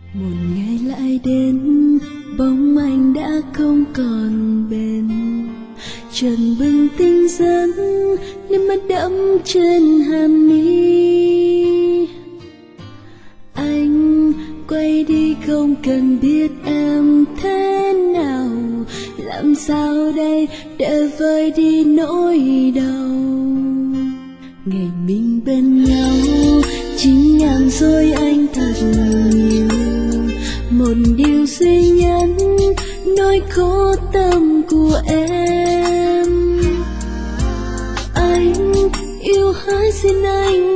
Một ngày lại đến, bóng anh đã không còn bên. Trần bừng tinh dẫn, nước mắt đẫm trên hàm mi. Anh quay đi không cần biết em thế nào. Làm sao đây để vơi đi nỗi đau. Ngày mình bên nhau, chính em dối anh thật nhiều. Một điều duy nhất nỗi khổ tâm của em. Anh yêu hỡi xin anh